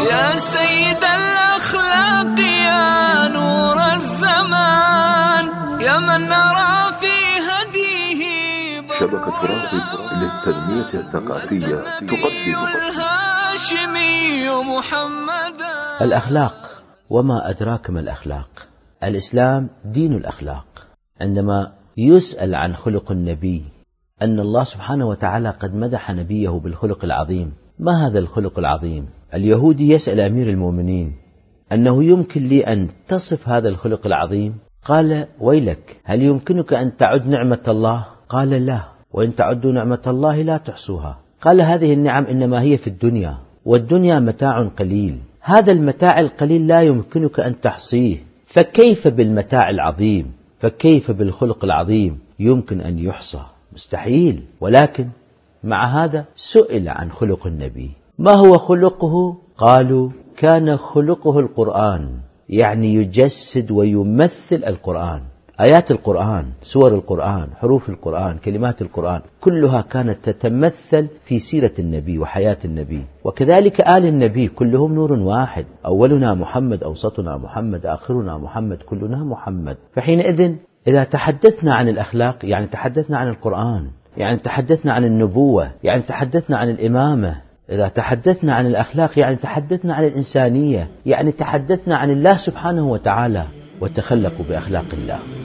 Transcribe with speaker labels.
Speaker 1: يا سيد الأخلاق يا نور الزمان يا من نرى في هديه
Speaker 2: شبكة راغب للتنمية الثقافية تقدم
Speaker 1: الهاشمي محمدا.
Speaker 3: الأخلاق، وما أدراك ما الأخلاق؟ الإسلام دين الأخلاق. عندما يسأل عن خلق النبي أن الله سبحانه وتعالى قد مدح نبيه بالخلق العظيم. ما هذا الخلق العظيم؟ اليهودي يسأل أمير المؤمنين أنه يمكن لي أن تصف هذا الخلق العظيم؟ قال: ويلك، هل يمكنك أن تعد نعمة الله؟ قال: لا، وإن تعدوا نعمة الله لا تحصوها. قال: هذه النعم إنما هي في الدنيا، والدنيا متاع قليل، هذا المتاع القليل لا يمكنك أن تحصيه، فكيف بالمتاع العظيم؟ فكيف بالخلق العظيم يمكن أن يحصى؟ مستحيل. ولكن مع هذا سئل عن خلق النبي، ما هو خلقه؟ قالوا: كان خلقه القرآن، يعني يجسد ويمثل القرآن. آيات القرآن، سور القرآن، حروف القرآن، كلمات القرآن، كلها كانت تتمثل في سيرة النبي وحياة النبي. وكذلك آل النبي كلهم نور واحد، أولنا محمد، أوسطنا محمد، آخرنا محمد، كلنا محمد. فحينئذ إذا تحدثنا عن الأخلاق يعني تحدثنا عن القرآن، يعني تحدثنا عن النبوة، يعني تحدثنا عن الإمامة. إذا تحدثنا عن الأخلاق يعني تحدثنا عن الإنسانية، يعني تحدثنا عن الله سبحانه وتعالى، وتخلقوا بأخلاق الله.